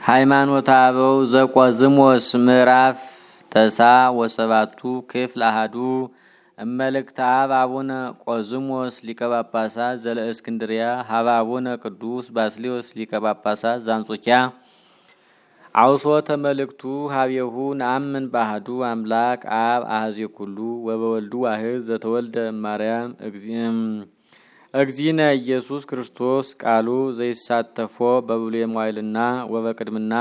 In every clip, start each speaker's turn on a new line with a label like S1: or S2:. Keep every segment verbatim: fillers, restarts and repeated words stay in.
S1: ሃይማኖተ አበው ዘቆዝሞስ ምዕራፍ ተሳ ወሰባቱ ክፍል አሐዱ እመልእክተ አብ አቡነ ቆዝሞስ ሊቀ ጳጳሳት ዘለእስክንድርያ ሀበ አቡነ ቅዱስ ባስልዮስ ሊቀ ጳጳሳት ዘአንጾኪያ አውሶተ መልእክቱ ሀቤሁ ነአምን በአሐዱ አምላክ አብ አሐዜ ኩሉ ወበወልዱ ዋሕድ ዘተወልደ ማርያም እግዚእም እግዚእነ ኢየሱስ ክርስቶስ ቃሉ ዘይሳተፎ በብሉየ መዋዕልና ወበቅድምና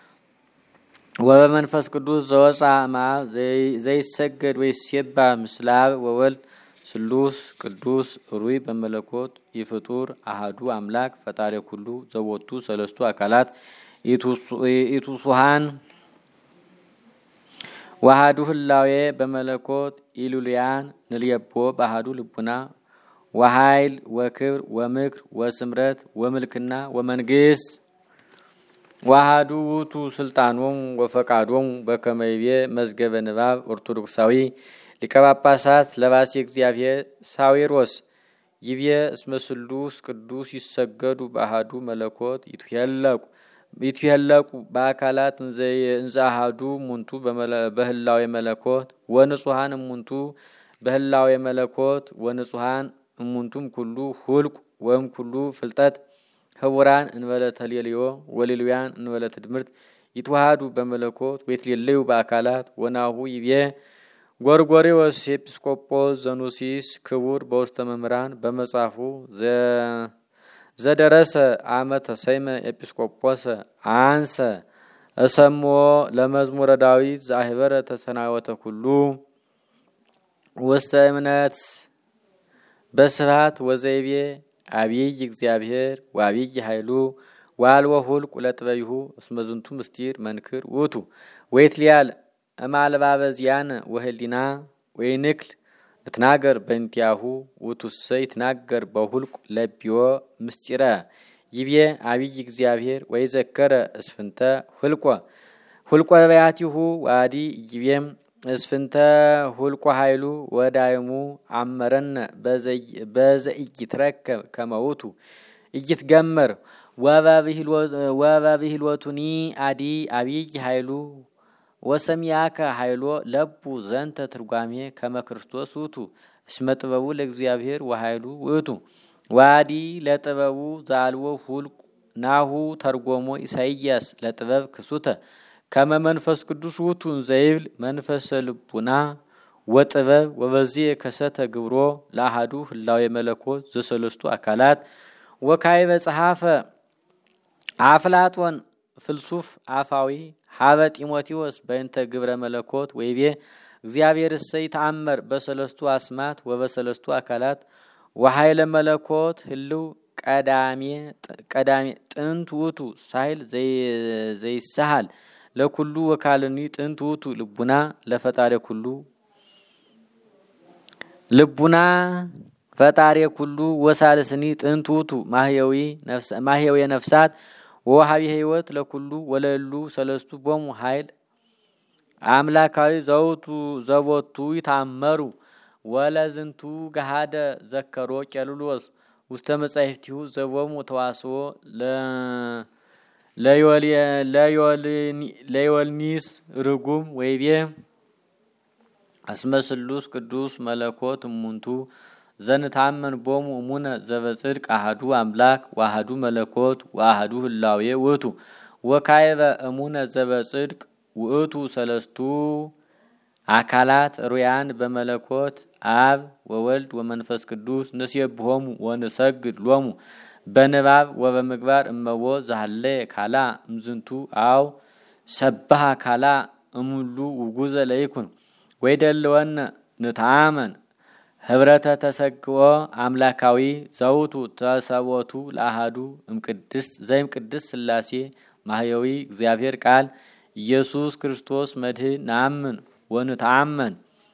S1: ወበመንፈስ ቅዱስ ዘወፃ እምአብ ዘይሰገድ ወይሴባህ ምስለ አብ ወወልድ ስሉስ ቅዱስ ሩይ በመለኮት ይፍጡር አሐዱ አምላክ ፈጣሪ ኩሉ ዘቦቱ ሰለስቱ አካላት ኢቱሱሃን ወአሐዱ ህላዌ በመለኮት ኢሉልያን ንልየቦ በአሐዱ ልቡና ወኃይል ወክብር ወምክር ወስምረት ወምልክና ወመንግስት ወአሐዱ ውእቱ ስልጣኖም ወፈቃዶም በከመ ይቤ መዝገበ ንባብ ኦርቶዶክሳዊ ሊቀ ጳጳሳት ለባሴ እግዚአብሔር ሳዊሮስ ይቤ እስመ ስሉስ ቅዱስ ይሰገዱ በአሐዱ መለኮት ይትሄለቁ ይትሄለቁ በአካላት እንዘ አሐዱ ሙንቱ በህላዌ መለኮት ወንጹሃን ሙንቱ በህላዌ መለኮት ወንጹሃን እሙንቱም ኩሉ ሁልቅ ወም ኩሉ ፍልጠት ህቡራን እንበለ ተሌልዮ ወሌልያን እንበለ ትድምርት ይትዋሃዱ በመለኮት ወይትሌለዩ በአካላት ወናሁ ይቤ ጎርጎርዮስ ኤጲስቆጶስ ዘኑሲስ ክቡር በውስተ መምህራን በመጻፉ ዘደረሰ አመተ ሰይመ ኤጲስቆጶስ አንሰ እሰሞ ለመዝሙረ ዳዊት ዘአህበረ ተሰናወተ ኩሉ ውስተ እምነት በስብሐት ወዘይቤ አብይ እግዚአብሔር ወአብይ ኃይሉ ወአልቦ ሁልቅ ለጥበቢሁ እስመ ዝንቱ ምስጢር መንክር ውእቱ ወይትሊያል እማልባበ ዚአነ ወህሊና ወይንክል ልትናገር በእንቲአሁ ውእቱሰ ይትናገር በሁልቅ ለቢዮ ምስጢረ ይቤ አብይ እግዚአብሔር ወይዘከረ እስፍንተ ሁልቆ ሁልቆ በያቲሁ ወአዲ ይቤም እስፍንተ ሁልቆ ኃይሉ ወዳይሙ አመረነ በዘኢይትረከብ ከመውቱ ኢይትገመር ወበብሂልወቱኒ አዲ አብይ ኃይሉ ወሰሚያከ ኃይሎ ለቡ ዘንተ ትርጓሜ ከመ ክርስቶስ ውእቱ እስመ ጥበቡ ለእግዚአብሔር ወኃይሉ ውእቱ ዋዲ ለጥበቡ ዘአልቦ ሁልቅ ናሁ ተርጎሞ ኢሳይያስ ለጥበብ ክሱተ ከመ መንፈስ ቅዱስ ውእቱ ዘይብል መንፈሰ ልቡና ወጥበብ ወበዚህ ከሰተ ግብሮ ለአሐዱ ህላዌ መለኮት ዘሰለስቱ አካላት ወካዕበ ጸሐፈ አፍላጦን ፍልሱፍ አፋዊ ሀበ ጢሞቴዎስ በእንተ ግብረ መለኮት ወይቤ እግዚአብሔር እሰይ ተአመር በሰለስቱ አስማት ወበሰለስቱ አካላት ወኃይለ መለኮት ህልው ቀዳሜ ቀዳሜ ጥንት ውእቱ ሳይል ዘይሳሃል ለኩሉ ወካልኒ ጥንት ውእቱ ልቡና ለፈጣሪ ኩሉ ልቡና ፈጣሪ ኩሉ ወሳልስኒ ጥንት ውእቱ ማህየዊ ነፍስ ማህየዊ ነፍሳት ወሃቢ ህይወት ለኩሉ ወለሉ ሰለስቱ ቦሙ ኃይል አምላካዊ ዘውቱ ዘቦቱ ይታመሩ ወለዝንቱ ገሃደ ዘከሮ ቄልሎስ ውስተ መጻሕፍቲሁ ዘቦሙ ተዋስኦ ለ ለዮልኒስ ርጉም ወይቤ እስመ ስሉስ ቅዱስ መለኮት እሙንቱ ዘንታመን ቦሙ እሙነ ዘበጽድቅ አሐዱ አምላክ ወአሐዱ መለኮት ወአሐዱ ህላዌ ውእቱ ወካዕበ እሙነ ዘበጽድቅ ውእቱ ሰለስቱ አካላት ሩያን በመለኮት አብ ወወልድ ወመንፈስ ቅዱስ ንሴብሖሙ ወንሰግድ ሎሙ በንባብ ወበምግባር እመቦ ዛለ ካላ እምዝንቱ አው ሰባህ ካላ እሙሉ ውጉዘ ለይኩን ወይደልወነ ንታመን ህብረተ ተሰግኦ አምላካዊ ዘውቱ ተሰቦቱ ለአሐዱ እምቅድስት ዘይም ቅድስት ሥላሴ ማህየዊ እግዚአብሔር ቃል ኢየሱስ ክርስቶስ መድኅን ናምን ወንታመን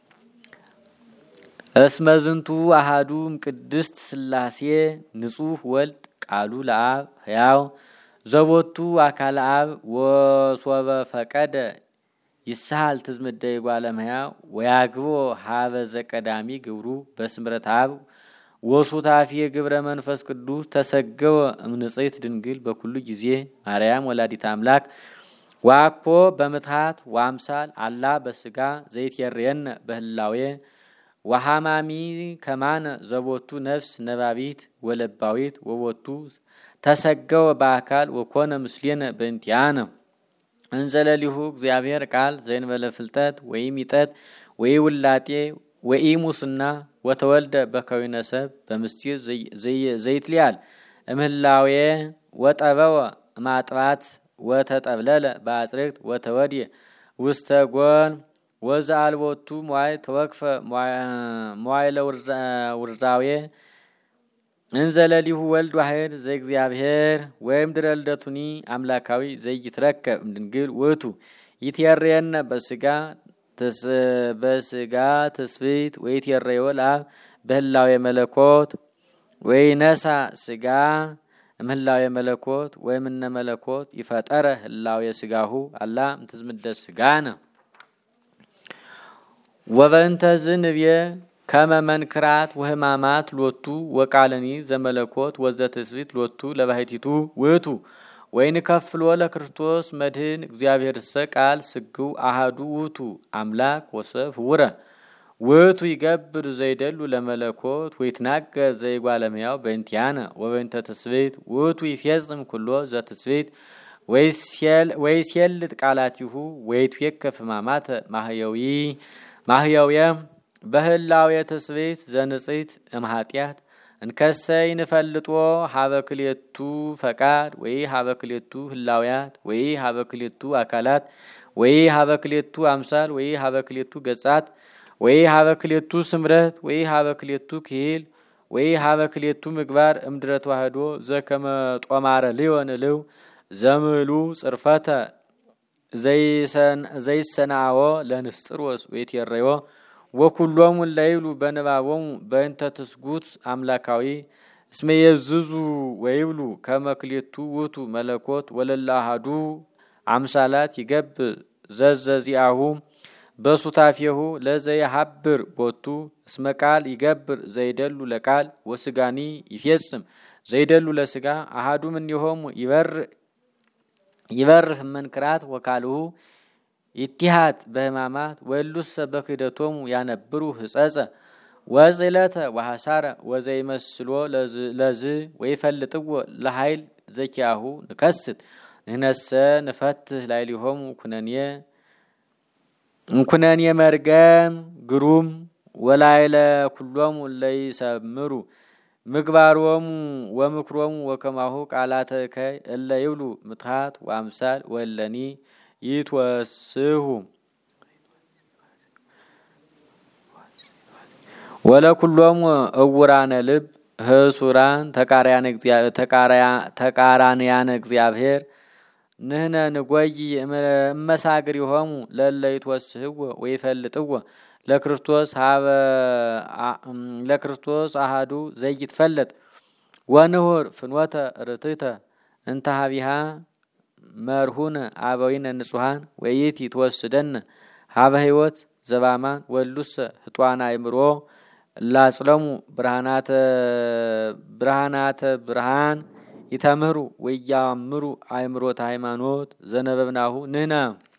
S1: እስመ ዝንቱ አሐዱ እምቅድስት ሥላሴ ንጹሕ ወልድ ቃሉ ለአብ ሕያው ዘቦቱ አካለ አብ ወሶበ ፈቀደ ይሳሃል ትዝምደ ይጓለ እምሕያው ወያግቦ ሀበ ዘቀዳሚ ግብሩ በስምረት አብ ወሱታፊ ግብረ መንፈስ ቅዱስ ተሰገወ እምንጽሕት ድንግል በኩሉ ጊዜ ማርያም ወላዲት አምላክ ዋኮ በምትሃት ወአምሳል አላ በስጋ ዘይትየርየነ በህላዌ ወሐማሚ ከማነ ዘቦቱ ነፍስ ነባቢት ወለባዊት ወቦቱ ተሰገወ በአካል ወኮነ ምስሌነ በእንቲአነ እንዘለሊሁ እግዚአብሔር ቃል ዘእንበለ ፍልጠት ወይም ይጠት ወይ ውላጤ ወይ ሙስና ወተወልደ በከዊነ ሰብ በምስጢር ዘይትሊያል እምህላዌ ወጠበወ ማጥባት ወተጠብለለ በአጽርቅት ወተወድየ ውስተ ጎን ወዛ አልቦቱ ሟይ ተወክፈ ሟይ ለውርዛዌ እንዘለሊሁ ወልድ ዋሕድ ዘእግዚአብሔር ወይም ድረልደቱኒ አምላካዊ ዘይትረከብ ድንግል ውእቱ ይትየርየነ በስጋ በስጋ ትስብእት ወይትየረዮ ለአብ በህላዌ መለኮት ወይነሳ ስጋ እምህላዌ መለኮት ወይምነ መለኮት ይፈጠረ ህላዌ ስጋሁ አላ እምትዝምደ ስጋነ ወበእንተ ዝንብየ ከመ መንክራት ወህማማት ሎቱ ወቃለኒ ዘመለኮት ወዘትስብእት ሎቱ ለባሕቲቱ ውእቱ ወይንከፍሎ ለክርስቶስ መድህን እግዚአብሔር ቃል ስግው አሃዱ ውእቱ አምላክ ወሰብ ህቡረ ውእቱ ይገብር ዘይደሉ ለመለኮት ወይትናገር ዘይጓለመያው በእንቲአነ ወበእንተ ትስብእት ውእቱ ይፌጽም ኩሎ ዘትስብእት ወይሴልጥ ቃላቲሁ ወይትዌከፍ ሕማማተ ማህያዊ ማህያውየ በህላዌ ትስብእት ዘንጽሕት እምኃጢአት እንከሰይ ንፈልጦ ሀበክሌቱ ፈቃድ ወይ ሀበክሌቱ ህላውያት ወይ ሀበክሌቱ አካላት ወይ ሀበክሌቱ አምሳል ወይ ሀበክሌቱ ገጻት ወይ ሀበክሌቱ ስምረት ወይ ሀበክሌቱ ክሂል ወይ ሀበክሌቱ ምግባር እምድረ ተዋህዶ ዘከመ ጦማረ ሊዮን ልው ዘምሉ ጽርፈተ ዘይሰናዎ ለንስጥሮስ ወይትየረዮ ወኩሎሙ ለይሉ በንባቦሙ በእንተ ትስጉት አምላካዊ እስመ የዝዙ ወይብሉ ከመክሌቱ ውእቱ መለኮት ወለላሃዱ አምሳላት ይገብ ዘዘዚአሁ በሱታፊሁ ለዘይሐብር ቦቱ እስመ ቃል ይገብር ዘይደሉ ለቃል ወስጋኒ ይፌጽም ዘይደሉ ለስጋ አሃዱ እምኔሆሙ ይበር ይበርህ መንክራት ወካልሁ ኢትሃት በህማማት ወሉሰ በክደቶሙ ያነብሩ ህጸጸ ወጽለተ ወሐሳረ ወዘይመስሎ ለዝ ወይፈልጥዎ ለኃይል ዘኪያሁ ንከስት ንነሰ ንፈትህ ላይሊሆሙ ኩነንየ እንኩነንየ መርገም ግሩም ወላይለ ኩሎሙ ለይሰምሩ ምግባሮሙ ወምክሮሙ ወከማሁ ቃላተ ከይ እለ ይብሉ ምትሃት ወአምሳል ወለኒ ይትወስሁ ወለኩሎሙ እውራነ ልብ ህሱራን ተቃራያን እግዚአብሔር ተቃራንያን እግዚአብሔር ንህነ ንጎይ እመሳግሪሆሙ ለለ ይትወስህዎ ወይፈልጥዎ ለክርስቶስ ሀበ ለክርስቶስ አሃዱ ዘይትፈለጥ ወንሁር ፍኖተ ርትዕተ እንተ ሀቢሃ መርሁነ አበዊነ ንጹሃን ወይት ይትወስደነ ሀበ ህይወት ዘባማን ወሉሰ ህጧና አይምሮ ላጽለሙ ብርሃናተ ብርሃናተ ብርሃን ይተምህሩ ወያምሩ አይምሮተ ሃይማኖት ዘነበብናሁ ንህነ